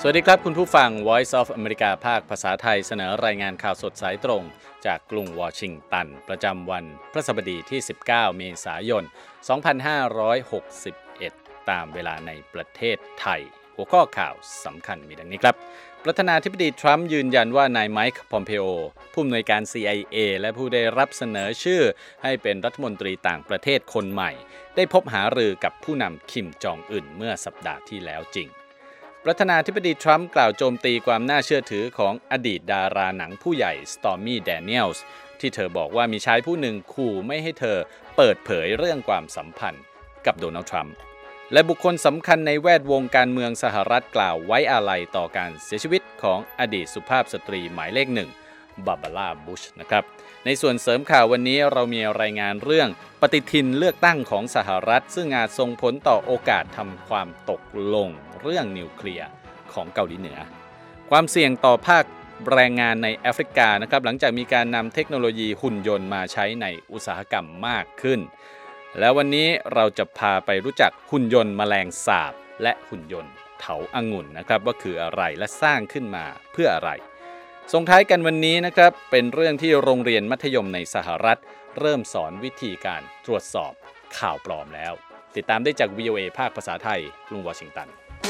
วัสดีครับคุณผู้ฟัง Voice of America ภาคภาษาไทยเสนอรายงานข่าวสดสายตรงจากกรุงวอชิงตันประจำวันพฤหัสบดีที่19เมษายน2561ตามเวลาในประเทศไทยหัวข้อข่าวสำคัญมีดังนี้ครับประธานาธิบดีทรัมป์ยืนยันว่านายไมค์ พอมเพโอผู้อำนวยการ CIA และผู้ได้รับเสนอชื่อให้เป็นรัฐมนตรีต่างประเทศคนใหม่ได้พบหารือกับผู้นำคิมจองอึนเมื่อสัปดาห์ที่แล้วจริงประธานาธิบดีทรัมป์กล่าวโจมตีความน่าเชื่อถือของอดีตดาราหนังผู้ใหญ่สตอร์มี่แดเนียลส์ที่เธอบอกว่ามีชายผู้หนึ่งขู่ไม่ให้เธอเปิดเผยเรื่องความสัมพันธ์กับโดนัลด์ทรัมป์และบุคคลสำคัญในแวดวงการเมืองสหรัฐกล่าวไว้อาลัยต่อการเสียชีวิตของอดีตสุภาพสตรีหมายเลขหนึ่งบาบาร่าบุชนะครับในส่วนเสริมข่าววันนี้เรามีรายงานเรื่องปฏิทินเลือกตั้งของสหรัฐซึ่งอาจส่งผลต่อโอกาสทำความตกลงเรื่องนิวเคลียร์ของเกาหลีเหนือความเสี่ยงต่อภาคแรงงานในแอฟริกานะครับหลังจากมีการนำเทคโนโลยีหุ่นยนต์มาใช้ในอุตสาหกรรมมากขึ้นแล้ววันนี้เราจะพาไปรู้จักหุ่นยนต์แมลงสาบและหุ่นยนต์เถาองุ่นนะครับว่าคืออะไรและสร้างขึ้นมาเพื่ออะไรส่งท้ายกันวันนี้นะครับเป็นเรื่องที่โรงเรียนมัธยมในสหรัฐเริ่มสอนวิธีการตรวจสอบข่าวปลอมแล้วติดตามได้จาก VOA ภาคภาษาไทยกรุงวอชิงตัน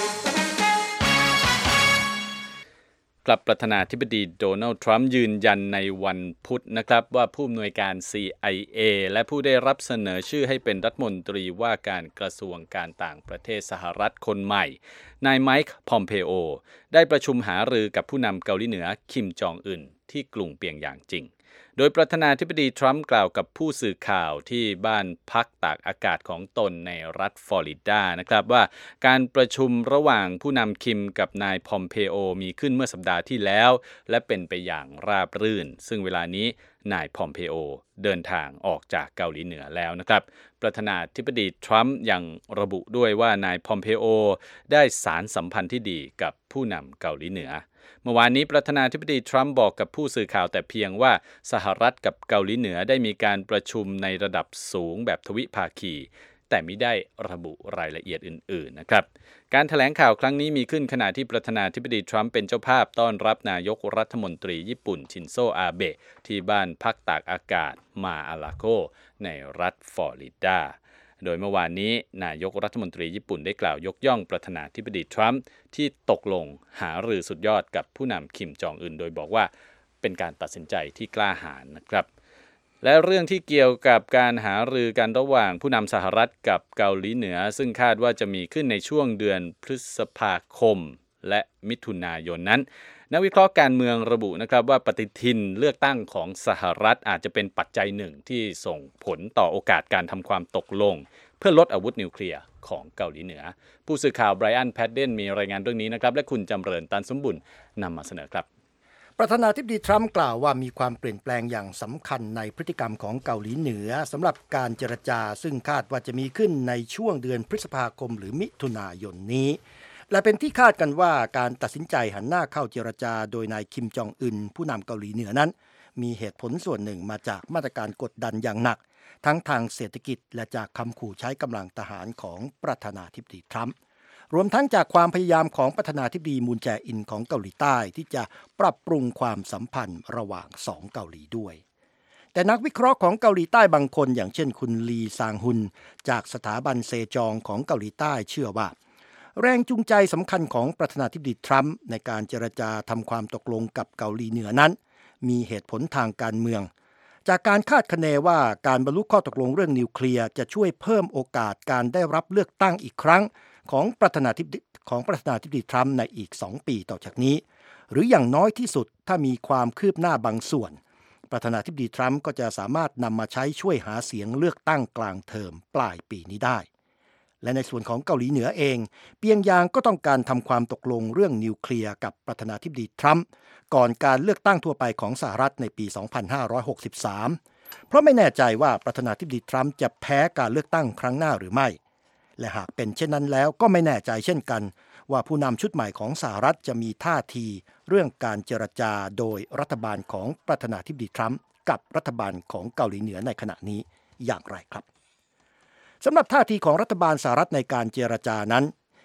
กลับประธานาธิบดีโดนัลด์ทรัมป์ยืนยันในวันพุธนะครับว่าผู้อำนวยการ CIA และผู้ได้รับเสนอชื่อให้เป็นรัฐมนตรีว่าการกระทรวงการต่างประเทศสหรัฐคนใหม่นายไมค์ พอมเพโอได้ประชุมหารือกับผู้นำเกาหลีเหนือคิมจองอึนที่กรุงเปียงยางจริงโดยประธานาธิบดีทรัมป์กล่าวกับผู้สื่อข่าวที่บ้านพักตากอากาศของตนในรัฐฟลอริดานะครับว่าการประชุมระหว่างผู้นำคิมกับนายพอมเพโอมีขึ้นเมื่อสัปดาห์ที่แล้วและเป็นไปอย่างราบรื่นซึ่งเวลานี้นายพอมเพโอเดินทางออกจากเกาหลีเหนือแล้วนะครับประธานาธิบดีทรัมป์ยังระบุด้วยว่านายพอมเพโอได้สารสัมพันธ์ที่ดีกับผู้นำเกาหลีเหนือเมื่อวานนี้ประธานาธิบดีทรัมป์บอกกับผู้สื่อข่าวแต่เพียงว่าสหรัฐกับเกาหลีเหนือได้มีการประชุมในระดับสูงแบบทวิภาคีแต่มิได้ระบุรายละเอียดอื่นๆนะครับการแถลงข่าวครั้งนี้มีขึ้นขณะที่ประธานาธิบดีทรัมป์เป็นเจ้าภาพต้อนรับนายกรัฐมนตรีญี่ปุ่นชินโซอาเบะที่บ้านพักตากอากาศมาอาลาโกในรัฐฟลอริดาโดยเมื่อวานนี้นายกรัฐมนตรีญี่ปุ่นได้กล่าวยกย่องประธานาธิบดีทรัมป์ที่ตกลงหารือสุดยอดกับผู้นำคิมจองอึนโดยบอกว่าเป็นการตัดสินใจที่กล้าหาญนะครับและเรื่องที่เกี่ยวกับการหารือกันระหว่างผู้นำสหรัฐกับเกาหลีเหนือซึ่งคาดว่าจะมีขึ้นในช่วงเดือนพฤษภาคมและมิถุนายนนั้นนักวิเคราะห์การเมืองระบุนะครับว่าปฏิทินเลือกตั้งของสหรัฐอาจจะเป็นปัจจัยหนึ่งที่ส่งผลต่อโอกาสการทำความตกลงเพื่อลดอาวุธนิวเคลียร์ของเกาหลีเหนือผู้สื่อข่าวไบรอัน แพดเดนมีรายงานเรื่องนี้นะครับและคุณจำเริญ ตันสมบุญนำมาเสนอครับประธานาธิบดีทรัมป์กล่าวว่ามีความเปลี่ยนแปลงอย่างสำคัญในพฤติกรรมของเกาหลีเหนือสำหรับการเจรจาซึ่งคาดว่าจะมีขึ้นในช่วงเดือนพฤษภาคมหรือมิถุนายนนี้และเป็นที่คาดกันว่าการตัดสินใจหันหน้าเข้าเจรจาโดยนายคิมจองอึนผู้นำเกาหลีเหนือนั้นมีเหตุผลส่วนหนึ่งมาจากมาตรการกดดันอย่างหนักทั้งทางเศรษฐกิจและจากคำขู่ใช้กำลังทหารของประธานาธิบดีทรัมป์รวมทั้งจากความพยายามของประธานาธิบดีมูนแจอินของเกาหลีใต้ที่จะปรับปรุงความสัมพันธ์ระหว่างสองเกาหลีด้วยแต่นักวิเคราะห์ของเกาหลีใต้บางคนอย่างเช่นคุณลีซางฮุนจากสถาบันเซจองของเกาหลีใต้เชื่อว่าแรงจูงใจสำคัญของประธานาธิบดีทรัมป์ในการเจรจาทำความตกลงกับเกาหลีเหนือนั้นมีเหตุผลทางการเมืองจากการคาดคะเนว่าการบรรลุข้อตกลงเรื่องนิวเคลียร์จะช่วยเพิ่มโอกาสการได้รับเลือกตั้งอีกครั้งของประธานาธิบดีทรัมป์ในอีก2 ปีต่อจากนี้หรืออย่างน้อยที่สุดถ้ามีความคืบหน้าบางส่วนประธานาธิบดีทรัมป์ก็จะสามารถนำมาใช้ช่วยหาเสียงเลือกตั้งกลางเทอมปลายปีนี้ได้และในส่วนของเกาหลีเหนือเองเปียงยางก็ต้องการทำความตกลงเรื่องนิวเคลียร์กับประธานาธิบดีทรัมป์ก่อนการเลือกตั้งทั่วไปของสหรัฐในปี 2563 เพราะไม่แน่ใจว่าประธานาธิบดีทรัมป์จะแพ้การเลือกตั้งครั้งหน้าหรือไม่และหากเป็นเช่นนั้นแล้วก็ไม่แน่ใจเช่นกันว่าผู้นำชุดใหม่ของสหรัฐจะมีท่าทีเรื่องการเจรจาโดยรัฐบาลของประธานาธิบดีทรัมป์กับรัฐบาลของเกาหลีเหนือในขณะนี้อย่างไรครับสำหรับท่าทีของรัฐบาลสหรัฐในการเจรจานั้น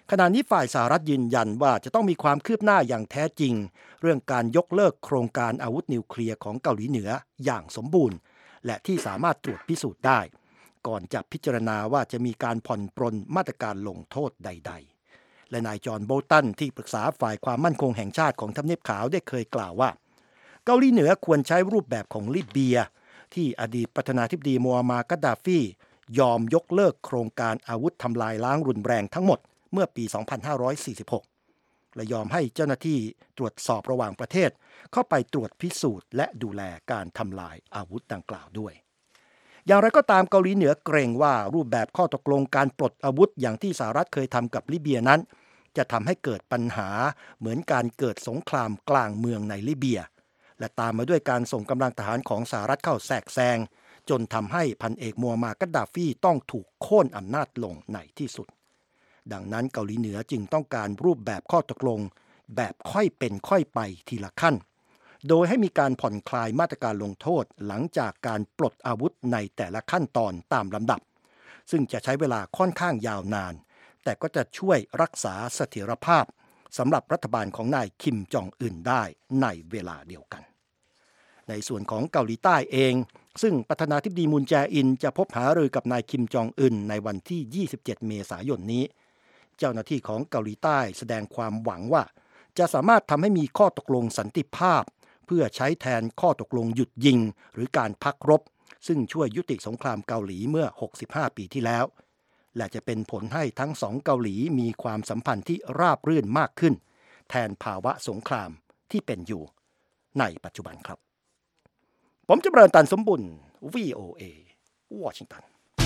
ขณะนี้ฝ่ายสหรัฐยืนยันว่าจะต้องมีความคืบหน้าอย่างแท้จริงเรื่องการยกเลิกโครงการอาวุธนิวเคลียร์ของเกาหลีเหนืออย่างสมบูรณ์และที่สามารถตรวจพิสูจน์ได้ก่อนจะพิจารณาว่าจะมีการผ่อนปรนมาตรการลงโทษใดๆและนายจอห์น โบลตันที่ปรึกษาฝ่ายความมั่นคงแห่งชาติของทำเนียบขาวได้เคยกล่าวว่าเกาหลีเหนือควรใช้รูปแบบของลิเบียที่อดีตประธานาธิบดีมูอัมหมัด กัดดาฟียอมยกเลิกโครงการอาวุธทำลายล้างรุนแรงทั้งหมดเมื่อปี 2546 และยอมให้เจ้าหน้าที่ตรวจสอบระหว่างประเทศเข้าไปตรวจพิสูจน์และดูแลการทำลายอาวุธดังกล่าวด้วยอย่างไรก็ตามเกาหลีเหนือเกรงว่ารูปแบบข้อตกลงการปลดอาวุธอย่างที่สหรัฐเคยทำกับลิเบียนั้นจะทำให้เกิดปัญหาเหมือนการเกิดสงครามกลางเมืองในลิเบียและตามมาด้วยการส่งกำลังทหารของสหรัฐเข้าแทรกแซงจนทำให้พันเอกมูฮัมหมัด กัดดาฟีต้องถูกโค่นอำนาจลงในที่สุดดังนั้นเกาหลีเหนือจึงต้องการรูปแบบข้อตกลงแบบค่อยเป็นค่อยไปทีละขั้นโดยให้มีการผ่อนคลายมาตรการลงโทษหลังจากการปลดอาวุธในแต่ละขั้นตอนตามลำดับซึ่งจะใช้เวลาค่อนข้างยาวนานแต่ก็จะช่วยรักษาเสถียรภาพสำหรับรัฐบาลของนายคิมจองอึนได้ในเวลาเดียวกันในส่วนของเกาหลีใต้เองซึ่งประธานาธิบดีมุนแจอินจะพบหารือกับนายคิมจองอึนในวันที่ 27 เมษายนนี้เจ้าหน้าที่ของเกาหลีใต้แสดงความหวังว่าจะสามารถทำให้มีข้อตกลงสันติภาพเพื่อใช้แทนข้อตกลงหยุดยิงหรือการพักรบซึ่งช่วยยุติสงครามเกาหลีเมื่อ 65 ปีที่แล้วและจะเป็นผลให้ทั้งสองเกาหลีมีความสัมพันธ์ที่ราบรื่นมากขึ้นแทนภาวะสงครามที่เป็นอยู่ในปัจจุบันครับผมจำเริญ ตันสมบุญ VOA วอชิงตัน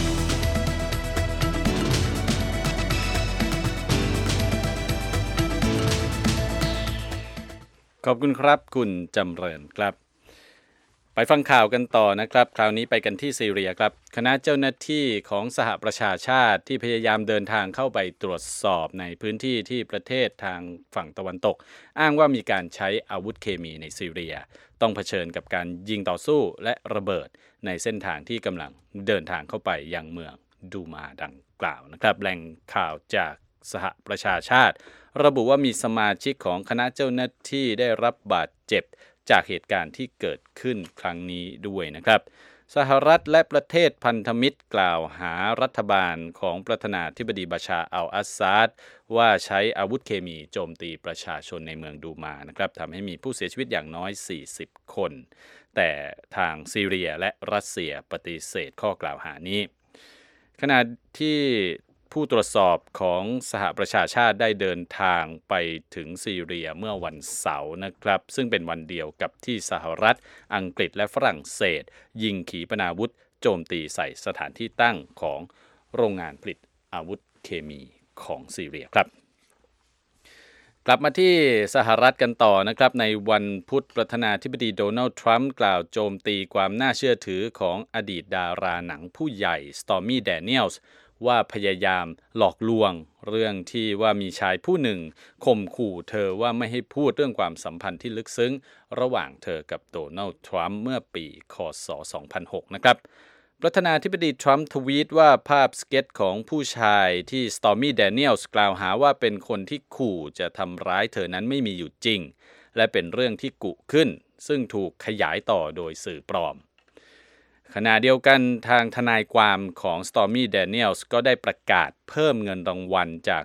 ขอบคุณครับคุณจำเริญครับไปฟังข่าวกันต่อนะครับคราวนี้ไปกันที่ซีเรียครับคณะเจ้าหน้าที่ของสหประชาชาติที่พยายามเดินทางเข้าไปตรวจสอบในพื้นที่ที่ประเทศทางฝั่งตะวันตกอ้างว่ามีการใช้อาวุธเคมีในซีเรียต้องเผชิญกับการยิงต่อสู้และระเบิดในเส้นทางที่กำลังเดินทางเข้าไปยังเมืองดูมาดังกล่าวนะครับแหล่งข่าวจากสหประชาชาติระบุว่ามีสมาชิกของคณะเจ้าหน้าที่ได้รับบาดเจ็บจากเหตุการณ์ที่เกิดขึ้นครั้งนี้ด้วยนะครับสหรัฐและประเทศพันธมิตรกล่าวหารัฐบาลของประธานาธิบดีบาชาร์อัลอาสซาดว่าใช้อาวุธเคมีโจมตีประชาชนในเมืองดูมานะครับทำให้มีผู้เสียชีวิตอย่างน้อย40คนแต่ทางซีเรียและรัสเซียปฏิเสธข้อกล่าวหานี้ขณะที่ผู้ตรวจสอบของสหประชาชาติได้เดินทางไปถึงซีเรียเมื่อวันเสาร์นะครับซึ่งเป็นวันเดียวกับที่สหรัฐอังกฤษและฝรั่งเศสยิงขีปนาวุธโจมตีใส่สถานที่ตั้งของโรงงานผลิตอาวุธเคมีของซีเรียครับกลับมาที่สหรัฐกันต่อนะครับในวันพุธประธานาธิบดีโดนัลด์ทรัมป์กล่าวโจมตีความน่าเชื่อถือของอดีตดาราหนังผู้ใหญ่สตอร์มี่ แดเนียลส์ว่าพยายามหลอกลวงเรื่องที่ว่ามีชายผู้หนึ่งข่มขู่เธอว่าไม่ให้พูดเรื่องความสัมพันธ์ที่ลึกซึ้งระหว่างเธอกับโดนัลด์ทรัมป์เมื่อปีค.ศ. 2006นะครับประธานาธิบดีทรัมป์ทวีตว่าภาพสเก็ตของผู้ชายที่สตอร์มี่ แดเนียลส์กล่าวหาว่าเป็นคนที่ขู่จะทำร้ายเธอนั้นไม่มีอยู่จริงและเป็นเรื่องที่กุขึ้นซึ่งถูกขยายต่อโดยสื่อปลอมขณะเดียวกันทางทนายความของ Stormy Daniels ก็ได้ประกาศเพิ่มเงินรางวัลจาก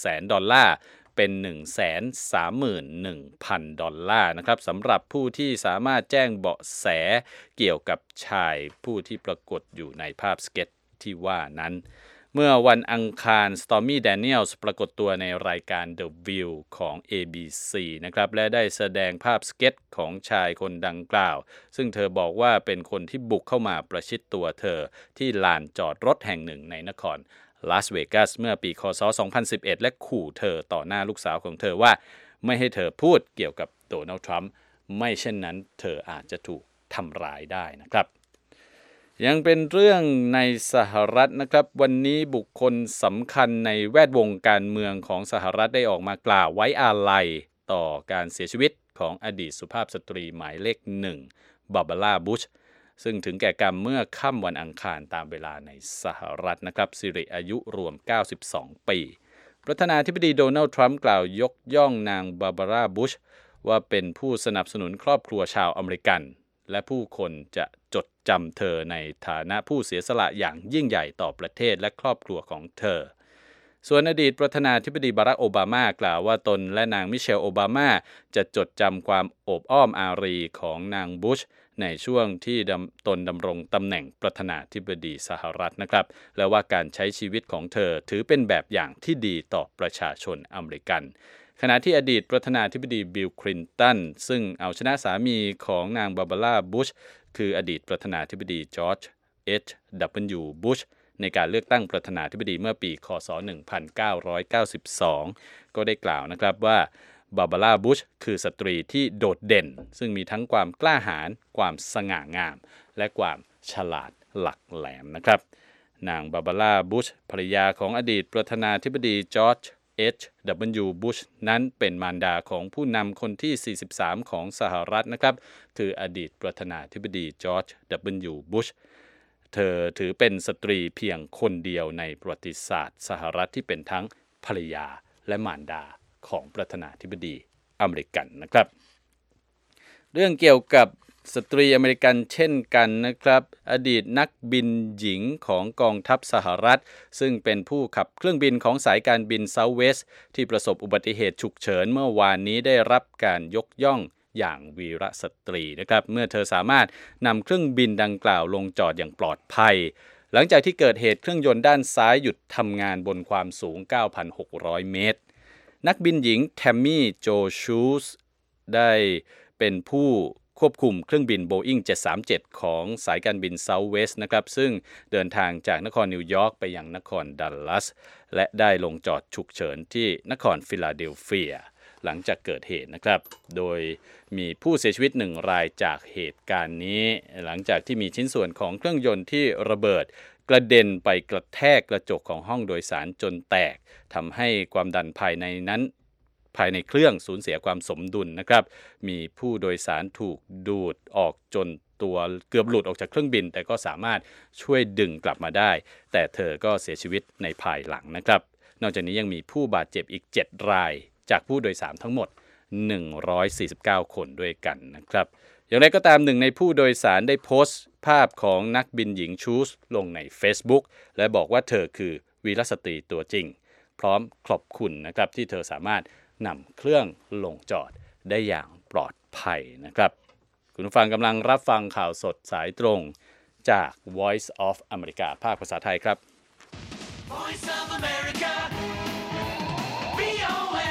$100,000 เป็น 131,000 ดอลลาร์นะครับสำหรับผู้ที่สามารถแจ้งเบาะแสเกี่ยวกับชายผู้ที่ปรากฏอยู่ในภาพสเก็ตที่ว่านั้นเมื่อวันอังคาร Stormy Daniels ปรากฏตัวในรายการ The View ของ ABC นะครับและได้แสดงภาพสเก็ตของชายคนดังกล่าวซึ่งเธอบอกว่าเป็นคนที่บุกเข้ามาประชิดตัวเธอที่ลานจอดรถแห่งหนึ่งในนครลาสเวกัสเมื่อปีค.ศ. 2011และขู่เธอต่อหน้าลูกสาวของเธอว่าไม่ให้เธอพูดเกี่ยวกับโดนัลด์ทรัมป์ไม่เช่นนั้นเธออาจจะถูกทำร้ายได้นะครับยังเป็นเรื่องในสหรัฐนะครับวันนี้บุคคลสำคัญในแวดวงการเมืองของสหรัฐได้ออกมากล่าวไว้อาลัยต่อการเสียชีวิตของอดีตสุภาพสตรีหมายเลข1บาร์บาร่าบุชซึ่งถึงแก่กรรมเมื่อค่ำวันอังคารตามเวลาในสหรัฐนะครับสิริอายุรวม92ปีประธานาธิบดีโดนัลด์ทรัมป์กล่าวยกย่องนางบาบาร่าบุชว่าเป็นผู้สนับสนุนครอบครัวชาวอเมริกันและผู้คนจะจดจำเธอในฐานะผู้เสียสละอย่างยิ่งใหญ่ต่อประเทศและครอบครัวของเธอส่วนอดีตประธานาธิบดีบารักโอบามากล่าวว่าตนและนางมิเชลโอบามาจะจดจำความโอบอ้อมอารีของนางบุชในช่วงที่ตนดำรงตำแหน่งประธานาธิบดีสหรัฐนะครับและว่าการใช้ชีวิตของเธอถือเป็นแบบอย่างที่ดีต่อประชาชนอเมริกันขณะที่อดีตประธานาธิบดีบิลคลินตันซึ่งเอาชนะสามีของนางบาบาร่าบุชคืออดีตประธานาธิบดีจอร์จ H.W. บุชในการเลือกตั้งประธานาธิบดีเมื่อปีค.ศ. 1992 ก็ได้กล่าวนะครับว่าบาบาร่าบุชคือสตรีที่โดดเด่นซึ่งมีทั้งความกล้าหาญความสง่างามและความฉลาดหลักแหลมนะครับนางบาบาร่าบุชภรรยาของอดีตประธานาธิบดีจอร์จH.W. บุชนั้นเป็นมารดาของผู้นำคนที่ 43 ของสหรัฐนะครับคืออดีตประธานาธิบดีจอร์จ W. บุชเธอถือเป็นสตรีเพียงคนเดียวในประวัติศาสตร์สหรัฐที่เป็นทั้งภรรยาและมารดาของประธานาธิบดีอเมริกันนะครับเรื่องเกี่ยวกับสตรีอเมริกันเช่นกันนะครับอดีตนักบินหญิงของกองทัพสหรัฐซึ่งเป็นผู้ขับเครื่องบินของสายการบิน Southwest ที่ประสบอุบัติเหตุฉุกเฉินเมื่อวานนี้ได้รับการยกย่องอย่างวีรสตรีนะครับเมื่อเธอสามารถนำเครื่องบินดังกล่าวลงจอดอย่างปลอดภัยหลังจากที่เกิดเหตุเครื่องยนต์ด้านซ้ายหยุดทำงานบนความสูง 9,600 เมตรนักบินหญิงแทมมี่โจชูสได้เป็นผู้ควบคุมเครื่องบิน Boeing 737 ของสายการบิน Southwest นะครับซึ่งเดินทางจากนครนิวยอร์กไปยังนครดัลลัสและได้ลงจอดฉุกเฉินที่นครฟิลาเดลเฟียหลังจากเกิดเหตุนะครับโดยมีผู้เสียชีวิต1 รายจากเหตุการณ์นี้หลังจากที่มีชิ้นส่วนของเครื่องยนต์ที่ระเบิดกระเด็นไปกระแทกกระจกของห้องโดยสารจนแตกทำให้ความดันภายในเครื่องสูญเสียความสมดุลนะครับมีผู้โดยสารถูกดูดออกจนตัวเกือบหลุดออกจากเครื่องบินแต่ก็สามารถช่วยดึงกลับมาได้แต่เธอก็เสียชีวิตในภายหลังนะครับนอกจากนี้ยังมีผู้บาดเจ็บอีก7 รายจากผู้โดยสารทั้งหมด149 คนด้วยกันนะครับอย่างไรก็ตามหนึ่งในผู้โดยสารได้โพสต์ภาพของนักบินหญิงชูสลงใน Facebook และบอกว่าเธอคือวีรสตรีตัวจริงพร้อมขอบคุณนะครับที่เธอสามารถนำเครื่องลงจอดได้อย่างปลอดภัยนะครับคุณผู้ฟังกำลังรับฟังข่าวสดสายตรงจาก Voice of America ภาคภาษาไทยครับ Voice of America VOA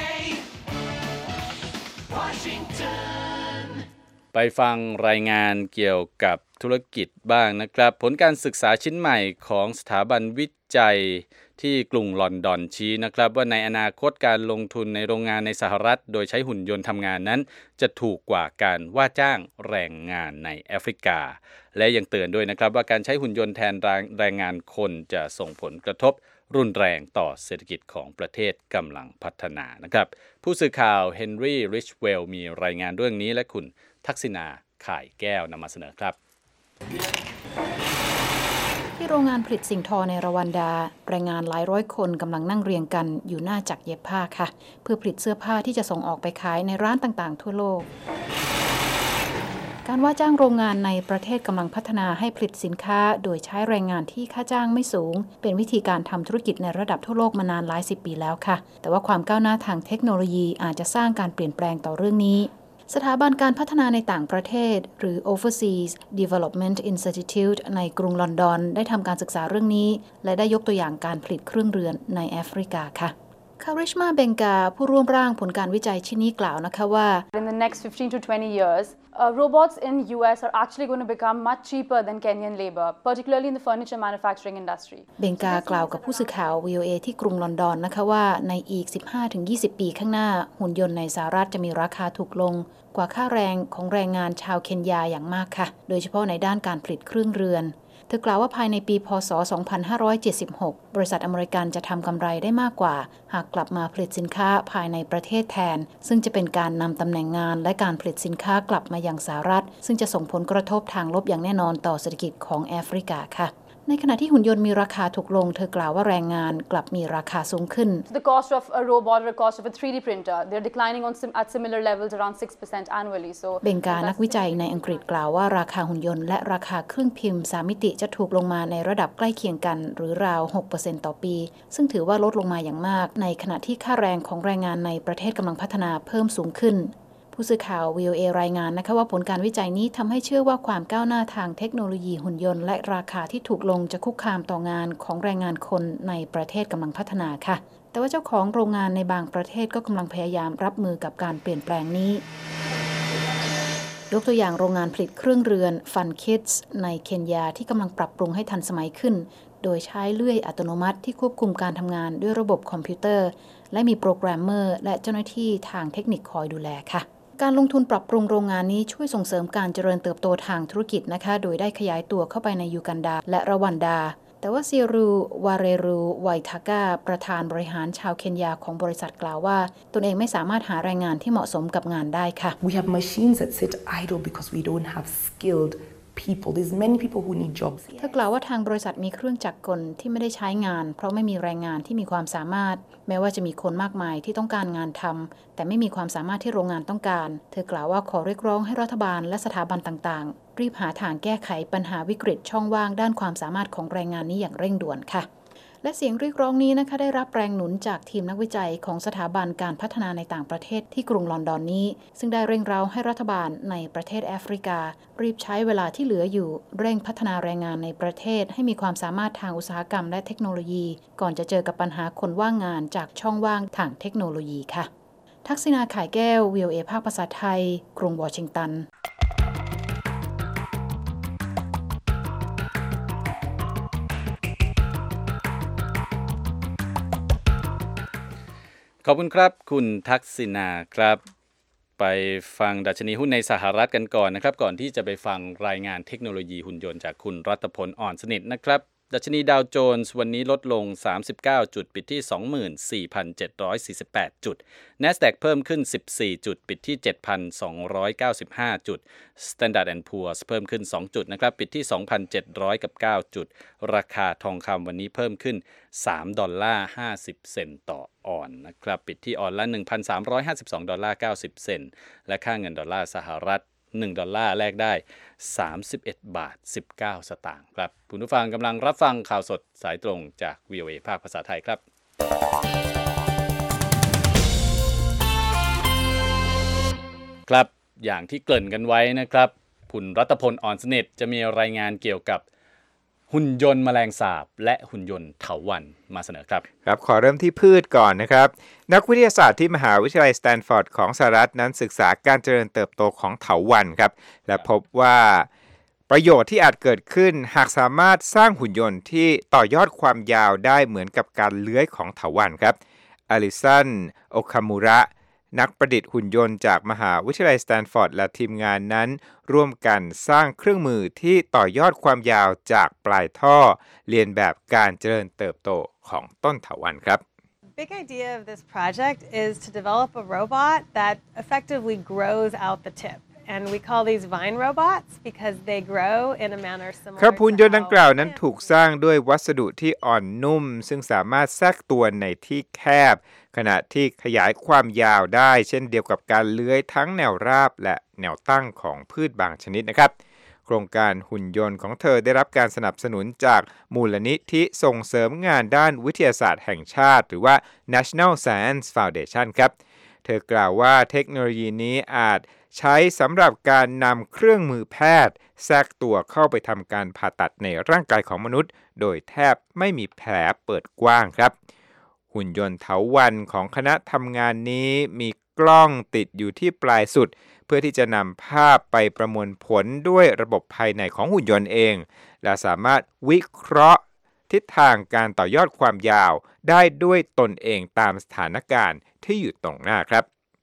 Washington ไปฟังรายงานเกี่ยวกับธุรกิจบ้างนะครับผลการศึกษาชิ้นใหม่ของสถาบันวิจัยที่กรุงลอนดอนชี้นะครับว่าในอนาคตการลงทุนในโรงงานในสหรัฐโดยใช้หุ่นยนต์ทำงานนั้นจะถูกกว่าการว่าจ้างแรงงานในแอฟริกาและยังเตือนด้วยนะครับว่าการใช้หุ่นยนต์แทนแรงงานคนจะส่งผลกระทบรุนแรงต่อเศรษฐกิจของประเทศกำลังพัฒนานะครับผู้สื่อข่าวเฮนรี่ริชเวลมีรายงานเรื่องนี้และคุณทักษิณาข่ายแก้วนำมาเสนอครับที่โรงงานผลิตสิ่งทอในรวันดาแรงงานหลายร้อยคนกำลังนั่งเรียงกันอยู่หน้าจักรเย็บผ้าค่ะเพื่อผลิตเสื้อผ้าที่จะส่งออกไปขายในร้านต่างๆทั่วโลกการว่าจ้างโรงงานในประเทศกำลังพัฒนาให้ผลิตสินค้าโดยใช้แรงงานที่ค่าจ้างไม่สูงเป็นวิธีการทำธุรกิจในระดับทั่วโลกมานานหลาย10 ปีแล้วค่ะแต่ว่าความก้าวหน้าทางเทคโนโลยีอาจจะสร้างการเปลี่ยนแปลงต่อเรื่องนี้สถาบันการพัฒนาในต่างประเทศหรือ Overseas Development Institute ในกรุงลอนดอนได้ทำการศึกษาเรื่องนี้และได้ยกตัวอย่างการผลิตเครื่องเรือนในแอฟริกาค่ะคาริชมาเบงกาผู้ร่วมร่างผลการวิจัยชิ้นนี้กล่าวนะคะว่า In the next 15 to 20 years, robots in US are actually going to become much cheaper than Kenyan labor, particularly in the furniture manufacturing industry. เบงกากล่าวกับผู้สื่อข่าว VOA ที่กรุงลอนดอนนะคะว่าในอีก 15-20 ปีข้างหน้าหุ่นยนต์ในสหรัฐจะมีราคาถูกลงกว่าค่าแรงของแรงงานชาวเคนยาอย่างมากค่ะโดยเฉพาะในด้านการผลิตเครื่องเรือนเธอกล่าวว่าภายในปีพ.ศ. 2576 บริษัทอเมริกันจะทำกำไรได้มากกว่าหากกลับมาผลิตสินค้าภายในประเทศแทนซึ่งจะเป็นการนำตำแหน่งงานและการผลิตสินค้ากลับมายังสหรัฐซึ่งจะส่งผลกระทบทางลบอย่างแน่นอนต่อเศรษฐกิจของแอฟริกาค่ะในขณะที่หุ่นยนต์มีราคาถูกลงเธอกล่าวว่าแรงงานกลับมีราคาสูงขึ้น The cost of a robot or the cost of a 3D printer, they're declining at similar levels around 6% annually. So เบงกานักวิจัยในอังกฤษกล่าวว่าราคาหุ่นยนต์และราคาเครื่องพิมพ์3มิติจะถูกลงมาในระดับใกล้เคียงกันหรือราว 6% ต่อปีซึ่งถือว่าลดลงมาอย่างมากในขณะที่ค่าแรงของแรงงานในประเทศกำลังพัฒนาเพิ่มสูงขึ้นผู้สื่อข่าว VOA รายงานนะคะว่าผลการวิจัยนี้ทำให้เชื่อว่าความก้าวหน้าทางเทคโนโลยีหุ่นยนต์และราคาที่ถูกลงจะคุกคามต่องานของแรงงานคนในประเทศกำลังพัฒนาค่ะแต่ว่าเจ้าของโรงงานในบางประเทศก็กำลังพยายามรับมือกับการเปลี่ยนแปลงนี้ยกตัวอย่างโรงงานผลิตเครื่องเรือน Fun Kids ในเคนยาที่กำลังปรับปรุงให้ทันสมัยขึ้นโดยใช้เลื่อยอัตโนมัติที่ควบคุมการทำงานด้วยระบบคอมพิวเตอร์และมีโปรแกรมเมอร์และเจ้าหน้าที่ทางเทคนิคคอยดูแลค่ะการลงทุนปรับปรุงโรงงานนี้ช่วยส่งเสริมการเจริญเติบโตทางธุรกิจนะคะโดยได้ขยายตัวเข้าไปในยูกันดาและรวันดาแต่ว่าซีรูวาเรรูไวทากาประธานบริหารชาวเคนยาของบริษัทกล่าวว่าตนเองไม่สามารถหาแรงงานที่เหมาะสมกับงานได้ค่ะ We have machines that sit idle because we don't have skilled people. There's many people who need jobs. เธอกล่าวว่าทางบริษัทมีเครื่องจักรกลที่ไม่ได้ใช้งานเพราะไม่มีแรงงานที่มีความสามารถแม้ว่าจะมีคนมากมายที่ต้องการงานทำแต่ไม่มีความสามารถที่โรงงานต้องการเธอกล่าวว่าขอเรียกร้องให้รัฐบาลและสถาบันต่างๆรีบหาทางแก้ไขปัญหาวิกฤตช่องว่างด้านความสามารถของแรงงานนี้อย่างเร่งด่วนค่ะและเสียงเรียกร้องนี้นะคะได้รับแรงหนุนจากทีมนักวิจัยของสถาบันการพัฒนาในต่างประเทศที่กรุงลอนดอนนี้ซึ่งได้เร่งเร้าให้รัฐบาลในประเทศแอฟริการีบใช้เวลาที่เหลืออยู่เร่งพัฒนาแรงงานในประเทศให้มีความสามารถทางอุตสาหกรรมและเทคโนโลยีก่อนจะเจอกับปัญหาคนว่างงานจากช่องว่างทางเทคโนโลยีค่ะทักษิณาข่ายแก้ว VOA ภาคภาษาไทยกรุงวอชิงตันขอบคุณครับคุณทักษิณาครับไปฟังดัชนีหุ้นในสหรัฐกันก่อนนะครับก่อนที่จะไปฟังรายงานเทคโนโลยีหุ่นยนต์จากคุณรัตพลอ่อนสนิทนะครับดัชนีดาวโจนส์วันนี้ลดลง39จุดปิดที่ 24,748 จุด NASDAQ เพิ่มขึ้น14จุดปิดที่ 7,295 จุด Standard & Poor's เพิ่มขึ้น2จุดนะครับปิดที่ 2,709 จุดราคาทองคำวันนี้เพิ่มขึ้น$3.50ต่อออนซ์นะครับปิดที่ออนซ์ละ $1,352.90 และค่าเงินดอลลาร์สหรัฐ$1แลกได้31.19 สตางค์ครับคุณผู้ฟังกำลังรับฟังข่าวสดสายตรงจาก VOA ภาคภาษาไทยครับครับอย่างที่เกริ่นกันไว้นะครับคุณรัตพลอ่อนสนิทจะมีรายงานเกี่ยวกับหุ่นยนต์แมลงสาบและหุ่นยนต์เถาวัลย์มาเสนอครับครับขอเริ่มที่พืชก่อนนะครับนักวิทยาศาสตร์ที่มหาวิทยาลัยสแตนฟอร์ดของสหรัฐนั้นศึกษาการเจริญเติบโตของเถาวัลย์ครับและพบว่าประโยชน์ที่อาจเกิดขึ้นหากสามารถสร้างหุ่นยนต์ที่ต่อยอดความยาวได้เหมือนกับการเลื้อยของเถาวัลย์ครับอลิสันโอคามุระนักประดิษฐ์หุ่นยนต์จากมหาวิทยาลัยสแตนฟอร์ดและทีมงานนั้นร่วมกันสร้างเครื่องมือที่ต่อยอดความยาวจากปลายท่อเรียนแบบการเจริญเติบโตของต้นเถาวัลย์ครับ The big idea of this project is to develop a robot that effectively grows out the tip. And we call these vine robots because they grow in a manner similar ครับหุ่นยนต์ดังกล่าวนั้นถูกสร้างด้วยวัสดุที่อ่อนนุ่มซึ่งสามารถแทรกตัวในที่แคบขณะที่ขยายความยาวได้เช่นเดียวกับการเลื้อยทั้งแนวราบและแนวตั้งของพืชบางชนิดนะครับโครงการหุ่นยนต์ของเธอได้รับการสนับสนุนจากมูลนิธิส่งเสริมงานด้านวิทยาศาสตร์แห่งชาติหรือว่า National Science Foundation ครับเธอกล่าวว่าเทคโนโลยีนี้อาจใช้สำหรับการนำเครื่องมือแพทย์แทรกตัวเข้าไปทำการผ่าตัดในร่างกายของมนุษย์โดยแทบไม่มีแผลเปิดกว้างครับหุ่นยนต์เถาวัลย์ของคณะทำงานนี้มีกล้องติดอยู่ที่ปลายสุดเพื่อที่จะนำภาพไปประมวลผลด้วยระบบภายในของหุ่นยนต์เองและสามารถวิเคราะห์ทิศทางการต่อยอดความยาวได้ด้วยตนเองตามสถานการณ์ที่อยู่ตรงหน้าครับ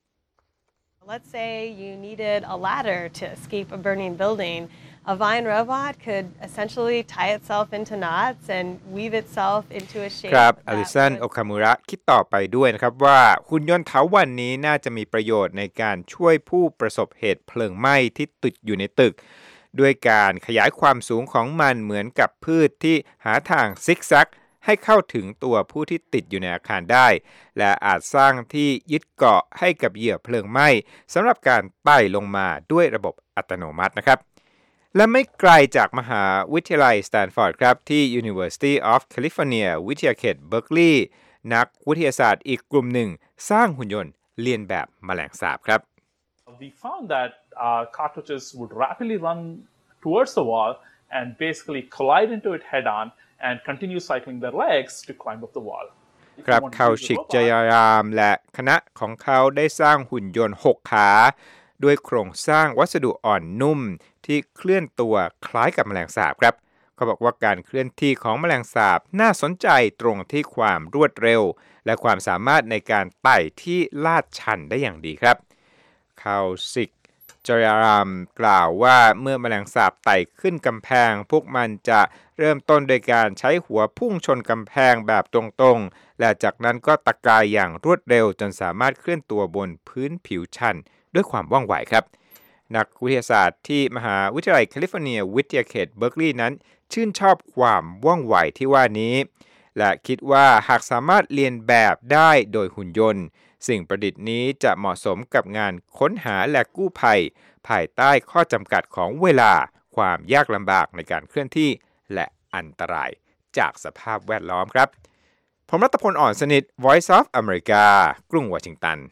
Let's say you needed a ladder to escape a burning building. A vine robot could essentially tie itself into knots and weave itself into a shape. ครับอลิสันโอคามุระคิดต่อไปด้วยนะครับว่าหุ่นยนต์เถาวัลย์นี้น่าจะมีประโยชน์ในการช่วยผู้ประสบเหตุเพลิงไหม้ที่ติดอยู่ในตึกด้วยการขยายความสูงของมันเหมือนกับพืชที่หาทางซิกแซกให้เข้าถึงตัวผู้ที่ติดอยู่ในอาคารได้และอาจสร้างที่ยึดเกาะให้กับเหยื่อเพลิงไหม้สำหรับการไต่ลงมาด้วยระบบอัตโนมัตินะครับและไม่ไกลจากมหาวิทยาลัยสแตนฟอร์ดครับที่ University of California วิทยาเขตเบิร์กลีย์นักวิทยาศาสตร์อีกกลุ่มหนึ่งสร้างหุ่นยนต์เลียนแบบแมลงสาบครับ We found that cockroaches would rapidly run towards the wall and basically collide into it head-on and continue cycling their legs to climb up the wall. ครับเขาชิกจยายามและคณะของเขาได้สร้างหุ่นยนต์6ขาด้วยโครงสร้างวัสดุอ่อนนุ่มที่เคลื่อนตัวคล้ายกับแมลงสาบครับเขาบอกว่าการเคลื่อนที่ของแมลงสาบน่าสนใจตรงที่ความรวดเร็วและความสามารถในการไต่ที่ลาดชันได้อย่างดีครับเขาชิกจยารามกล่าวว่าเมื่อแมลงสาบไต่ขึ้นกำแพงพวกมันจะเริ่มต้นโดยการใช้หัวพุ่งชนกำแพงแบบตรงๆและจากนั้นก็ตะกายอย่างรวดเร็วจนสามารถเคลื่อนตัวบนพื้นผิวชันด้วยความว่องไวครับนักวิทยาศาสตร์ที่มหาวิทยาลัยแคลิฟอร์เนียวิทยาเขตเบิร์กลีย์นั้นชื่นชอบความว่องไวที่ว่านี้และคิดว่าหากสามารถเรียนแบบได้โดยหุ่นยนต์สิ่งประดิษฐ์นี้จะเหมาะสมกับงานค้นหาและกู้ภัยภายใต้ข้อจำกัดของเวลาความยากลำบากในการเคลื่อนที่และอันตรายจากสภาพแวดล้อมครับผมรัตพล อ่อนสนิท Voice of America กรุงวอชิงตัน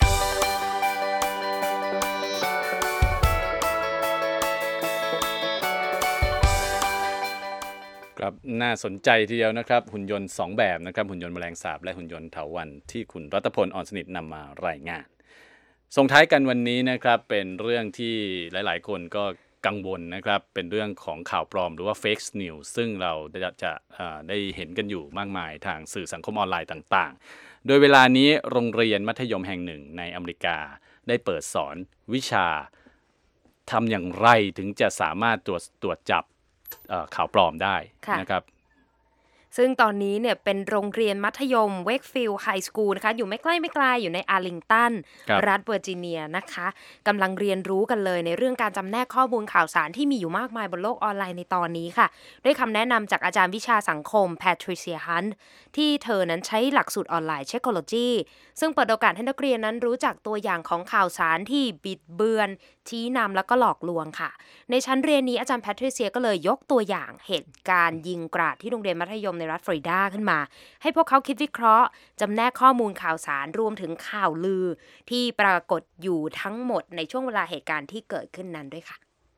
ครับน่าสนใจทีเดียวนะครับหุ่นยนต์2แบบนะครับหุ่นยนต์แมลงสาบและหุ่นยนต์เถาวัลย์ที่คุณรัตพล อ่อนสนิทนำมารายงานส่งท้ายกันวันนี้นะครับเป็นเรื่องที่หลายๆคนก็กังวลนะครับเป็นเรื่องของข่าวปลอมหรือว่า fake news ซึ่งเราจะได้เห็นกันอยู่มากมายทางสื่อสังคมออนไลน์ต่างๆโดยเวลานี้โรงเรียนมัธยมแห่งหนึ่งในอเมริกาได้เปิดสอนวิชาทำอย่างไรถึงจะสามารถตรวจจับข่าวปลอมได้นะครับซึ่งตอนนี้เนี่ยเป็นโรงเรียนมัธยมเวกฟิลด์ไฮสคูลนะคะอยู่ไม่ไกลอยู่ในอาร์ลิงตันรัฐเวอร์จิเนียนะคะกำลังเรียนรู้กันเลยในเรื่องการจำแนกข้อมูลข่าวสารที่มีอยู่มากมายบนโลกออนไลน์ในตอนนี้ค่ะด้วยคำแนะนำจากอาจารย์วิชาสังคมแพทริเซียฮันต์ที่เธอนั้นใช้หลักสูตรออนไลน์ Checkology ซึ่งเปิดโอกาสให้นักเรียนนั้นรู้จักตัวอย่างของข่าวสารที่บิดเบือนชี้นำแล้วก็หลอกลวงค่ะในชั้นเรียนนี้อาจารย์แพทริเซียก็เลยยกตัวอย่างเหตุการณ์ยิงกราดที่โรงเรียนมัธยมในรัฐฟลอริดาขึ้นมาให้พวกเขาคิดวิเคราะห์จำแนกข้อมูลข่าวสารรวมถึงข่าวลือที่ปรากฏอยู่ทั้งหมดในช่วงเวลาเหตุการณ์ที่เกิดขึ้นนั้นด้วยค่ะ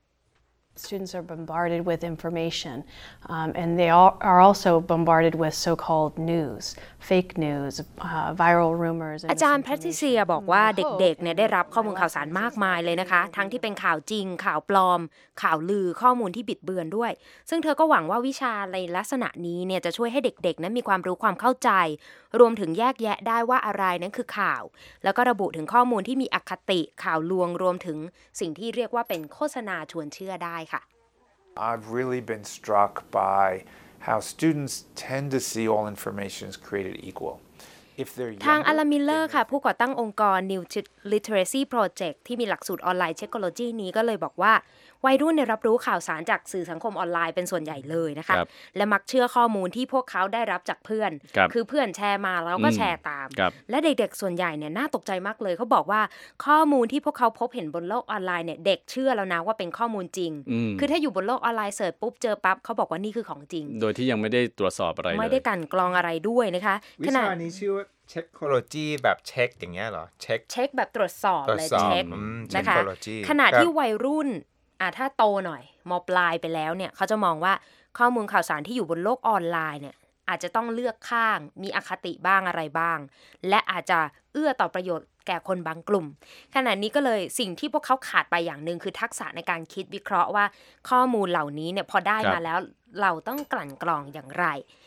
Students are bombarded with information, and they are also bombarded with so-called news, fake news, viral rumors. อาจารย์แพทริเซียบอกว่าเด็กๆเนี่ยได้รับข้อมูลข่าวสารมากมายเลยนะคะทั้งที่เป็นข่าวจริงข่าวปลอมข่าวลือข้อมูลที่บิดเบือนด้วยซึ่งเธอก็หวังว่าวิชาในลักษณะนี้เนี่ยจะช่วยให้เด็กๆนั้นมีความรู้ความเข้าใจรวมถึงแยกแยะได้ว่าอะไรนั้นคือข่าวแล้วก็ระบุถึงข้อมูลที่มีอคติข่าวลวงรวมถึงสิ่งที่เรียกว่าเป็นโฆษณาชวนเชื่อได้ค่ะ I've really been struck by how students tend to see all information as created equal. ทางอลัน มิลเลอร์ค่ะผู้ก่อตั้งองค์กร New Literacy Project ที่มีหลักสูตรออนไลน์ Checkology นี้ก็เลยบอกว่าวัยรุ่นได้รับรู้ข่าวสารจากสื่อสังคมออนไลน์เป็นส่วนใหญ่เลยนะคะและมักเชื่อข้อมูลที่พวกเขาได้รับจากเพื่อนคือเพื่อนแชร์มาแล้วก็แชร์ตามและเด็กๆส่วนใหญ่เนี่ยน่าตกใจมากเลยเขาบอกว่าข้อมูลที่พวกเขาพบเห็นบนโลกออนไลน์เนี่ยเด็กเชื่อแล้วนะว่าเป็นข้อมูลจริงคือถ้าอยู่บนโลกออนไลน์เสิร์ชปุ๊บเจอปั๊บเขาบอกว่านี่คือของจริงโดยที่ยังไม่ได้ตรวจสอบอะไรเลยไม่ได้กลั่นกรองอะไรด้วยนะคะวิชานี้ชื่อว่าCheckology แบบเช็คอย่างเงี้ยเหรอเช็คแบบตรวจสอบเลยเช็คนะคะขณะที่วัยรุ่นถ้าโตหน่อยม.ปลายไปแล้วเนี่ยเขาจะมองว่าข้อมูลข่าวสารที่อยู่บนโลกออนไลน์เนี่ยอาจจะต้องเลือกข้างมีอคติบ้างอะไรบ้างและอาจจะเอื้อต่อประโยชน์แก่คนบางกลุ่มขณะนี้ก็เลยสิ่งที่พวกเขาขาดไปอย่างนึงคือทักษะในการคิดวิเคราะห์ว่าข้อมูลเหล่านี้เนี่ยพอได้มาแล้วเราต้องกลั่นกรองอย่างไร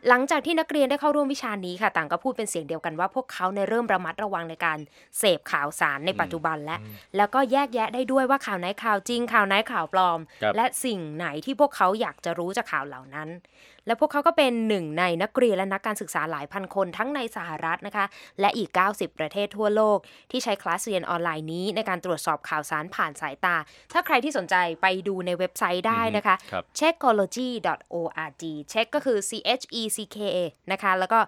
หลังจากที่นักเรียนได้เข้าร่วมวิชานี้ค่ะต่างก็พูดเป็นเสียงเดียวกันว่าพวกเขาเริ่มระมัดระวังในการเสพข่าวสารในปัจจุบันแล้วก็แยกแยะได้ด้วยว่าข่าวไหนข่าวจริงข่าวไหนข่าวปลอมและสิ่งไหนที่พวกเขาอยากจะรู้จากข่าวเหล่านั้นและพวกเขาก็เป็นหนึ่งในนักเรียนและนักการศึกษาหลายพันคนทั้งในสหรัฐนะคะและอีก90ประเทศทั่วโลกที่ใช้คลาสเรียนออนไลน์นี้ในการตรวจสอบข่าวสารผ่านสายตาถ้าใครที่สนใจไปดูในเว็บไซต์ได้นะคะ checkology.org check ก็คือ CHECKA นะคะแล้วก็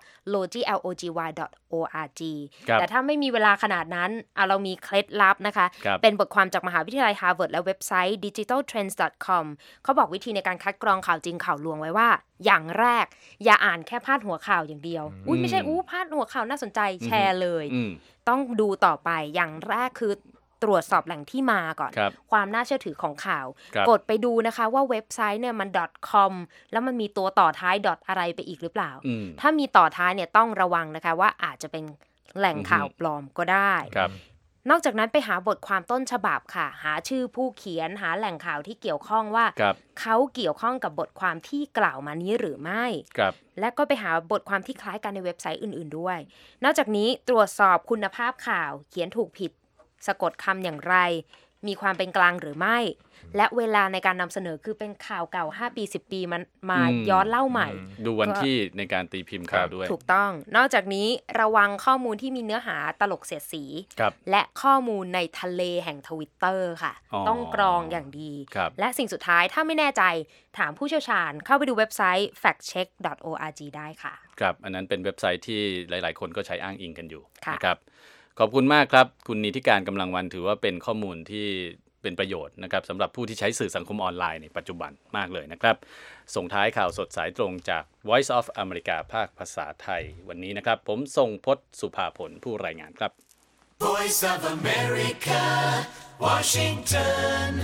logy.org แต่ถ้าไม่มีเวลาขนาดนั้นเรามีเคล็ดลับนะคะเป็นบทความจากมหาวิทยาลัย Harvard และเว็บไซต์ digitaltrends.com เขาบอกวิธีในการคัดกรองข่าวจริงข่าวลวงไว้ว่าอย่างแรกอย่าอ่านแค่พาดหัวข่าวอย่างเดียวไม่ใช่พาดหัวข่าวน่าสนใจแชร์เลยต้องดูต่อไปอย่างแรกคือตรวจสอบแหล่งที่มาก่อนความน่าเชื่อถือของข่าวกดไปดูนะคะว่าเว็บไซต์เนี่ยมัน .com แล้วมันมีตัวต่อท้าย อะไรไปอีกหรือเปล่าถ้ามีต่อท้ายเนี่ยต้องระวังนะคะว่าอาจจะเป็นแหล่งข่าวปลอมก็ได้นอกจากนั้นไปหาบทความต้นฉบับค่ะหาชื่อผู้เขียนหาแหล่งข่าวที่เกี่ยวข้องว่าเขาเกี่ยวข้องกับบทความที่กล่าวมานี้หรือไม่และก็ไปหาบทความที่คล้ายกันในเว็บไซต์อื่นๆด้วยนอกจากนี้ตรวจสอบคุณภาพข่าวเขียนถูกผิดสะกดคำอย่างไรมีความเป็นกลางหรือไม่และเวลาในการนำเสนอคือเป็นข่าวเก่า5ปี10ปีมันมาย้อนเล่าใหม่ดูวันที่ในการตีพิมพ์ข่าวด้วยถูกต้องนอกจากนี้ระวังข้อมูลที่มีเนื้อหาตลกเสียดสีและข้อมูลในทะเลแห่ง Twitter ค่ะต้องกรองอย่างดีและสิ่งสุดท้ายถ้าไม่แน่ใจถามผู้เชี่ยวชาญเข้าไปดูเว็บไซต์ factcheck.org ได้ค่ะครับอันนั้นเป็นเว็บไซต์ที่หลายๆคนก็ใช้อ้างอิงกันอยู่นะครับขอบคุณมากครับคุณนิติการกำลังวันถือว่าเป็นข้อมูลที่เป็นประโยชน์นะครับสำหรับผู้ที่ใช้สื่อสังคมออนไลน์ในปัจจุบันมากเลยนะครับส่งท้ายข่าวสดสายตรงจาก Voice of America ภาคภาษาไทยวันนี้นะครับผมทรงพจน์สุภาผลผู้รายงานครับ Voice of America Washington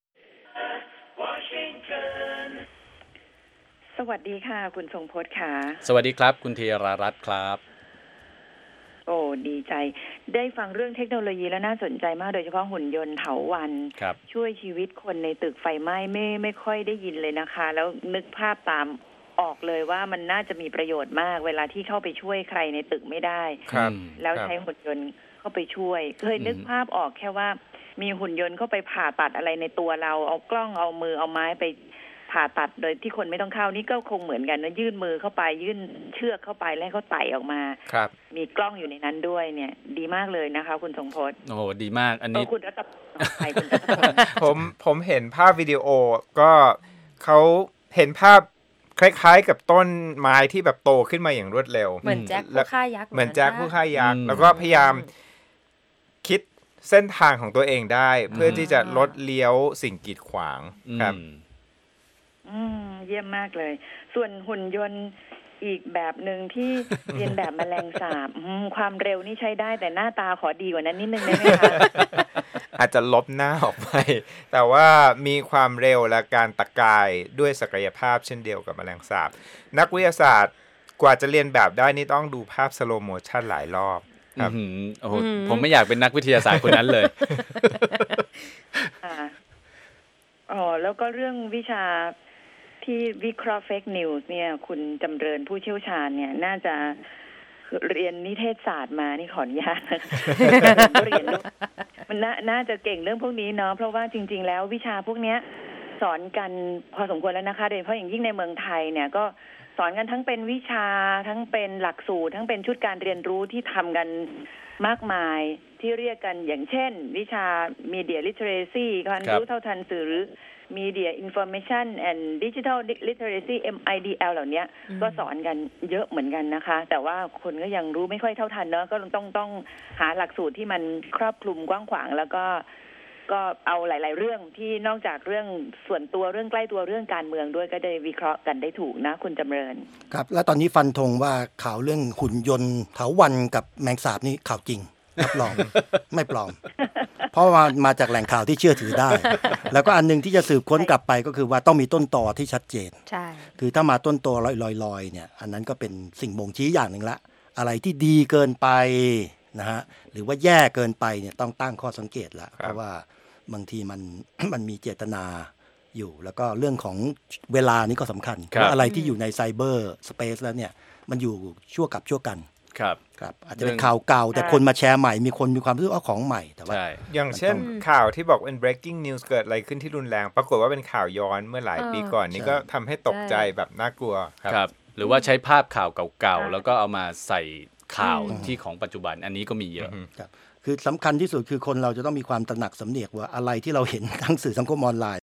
สวัสดีค่ะคุณทรงพจน์ค่ะสวัสดีครับคุณธีรารัตน์ครับโอ้ดีใจได้ฟังเรื่องเทคโนโลยีแล้วน่าสนใจมากโดยเฉพาะหุ่นยนต์เถาวัลย์ช่วยชีวิตคนในตึกไฟไหม้ไม่ค่อยได้ยินเลยนะคะแล้วนึกภาพตามออกเลยว่ามันน่าจะมีประโยชน์มากเวลาที่เข้าไปช่วยใครในตึกไม่ได้แล้วใช้หุ่นยนต์เข้าไปช่วยเคยนึกภาพออกแค่ว่ามีหุ่นยนต์เข้าไปผ่าตัดอะไรในตัวเราเอากล้องเอามือเอาไม้ไปผ่าตัดโดยที่คนไม่ต้องเข้านี่ก็คงเหมือนกันนะยื่นมือเข้าไปยื่นเชือกเข้าไปแล้วเขาไต่ออกมามีกล้องอยู่ในนั้นด้วยเนี่ยดีมากเลยนะคะคุณทรงพจน์โอ้โหดีมากอันนี้คุณรัตพลผมเห็นภาพวิดีโอก็เขาเห็นภาพคล้ายๆกับต้นไม้ที่แบบโตขึ้นมาอย่างรวดเร็วเหมือนแจ็คผู้ฆ่ายักษ์เหมือนแจ็คผู้ฆ่ายักษ์แล้วก็พยายามคิดเส้นทางของตัวเองได้เพื่อที่จะลดเลี้ยวสิ่งกีดขวางครับเยี่ยมมากเลยส่วนหุ่นยนต์อีกแบบหนึ่งที่เรียนแบบแมลงสาบความเร็วนี่ใช้ได้แต่หน้าตาขอดีกว่านั้นนิดนึงได้ไหมคะอาจจะลบหน้าออกไปแต่ว่ามีความเร็วและการตะกายด้วยศักยภาพเช่นเดียวกับแมลงสาบนักวิทยาศาสตร์กว่าจะเรียนแบบได้นี่ต้องดูภาพสโลว์โมชั่นหลายรอบครับโอ้โหผมไม่อยากเป็นนักวิทยาศาสตร์คนนั้นเลยแล้วก็เรื่องวิชาที่วิเคราะห์เฟกนิวส์เนี่ยคุณจำเริญผู้เชี่ยวชาญเนี่ยน่าจะเรียนนิเทศศาสตร์มานี่ขออนุญาตเรียนมันน่าจะเก่งเรื่องพวกนี้เนาะเพราะว่าจริงๆแล้ววิชาพวกนี้สอนกันพอสมควรแล้วนะคะโดยเฉพาะอย่างยิ่งในเมืองไทยเนี่ยก็สอนกันทั้งเป็นวิชาทั้งเป็นหลักสูตรทั้งเป็นชุดการเรียนรู้ที่ทำกันมากมายที่เรียกกันอย่างเช่นวิชา Media Literacy การรู้เท่าทันสื่อหรือ Media Information and Digital Literacy MIDL เหล่านี้ก็สอนกันเยอะเหมือนกันนะคะแต่ว่าคนก็ยังรู้ไม่ค่อยเท่าทันเนอะก็ต้องหาหลักสูตรที่มันครอบคลุมกว้างขวางแล้วก็เอาหลายๆเรื่องที่นอกจากเรื่องส่วนตัวเรื่องใกล้ตัวเรื่องการเมืองด้วยก็ได้วิเคราะห์กันได้ถูกนะคุณจำเริญครับแล้วตอนนี้ฟันธงว่าข่าวเรื่องหุ่นยนต์เถาวัลย์กับแมงสาบนี่ข่าวจริงรับรอง ไม่ปลอมเพราะว่ามาจากแหล่งข่าวที่เชื่อถือได้แล้วก็อันนึงที่จะสืบค้นกลับไปก็คือว่าต้องมีต้นตอที่ชัดเจนใช่คือถ้ามาต้นตอลอยๆเนี่ยอันนั้นก็เป็นสิ่งบ่งชี้อย่างหนึ่งละอะไรที่ดีเกินไปนะฮะหรือว่าแย่เกินไปเนี่ยต้องตั้งข้อสังเกตละเพราะว่าบางทีมันมีเจตนาอยู่แล้วก็เรื่องของเวลานี่ก็สำคัญครับว่าอะไรที่อยู่ในไซเบอร์สเปซแล้วเนี่ยมันอยู่ชั่วกับชั่วกันครับครับอาจจะเป็นข่าวเก่าแต่คนมาแชร์ใหม่มีคนมีความรู้สึกว่าของใหม่แต่ว่าใช่อย่างเช่นข่าวที่บอกเป็น breaking news เกิดอะไรขึ้นที่รุนแรง ปรากฏว่าเป็นข่าวย้อนเมื่อหลายปีก่อนนี่ก็ทำให้ตกใจแบบน่ากลัวครับครับ หรือว่าใช้ภาพข่าวเก่าๆแล้วก็เอามาใส่ข่าวที่ของปัจจุบันอันนี้ก็มีเยอะครับคือสำคัญที่สุดคือคนเราจะต้องมีความตระหนักสำเนียกว่าอะไรที่เราเห็นทั้งสื่อสังคมออนไลน์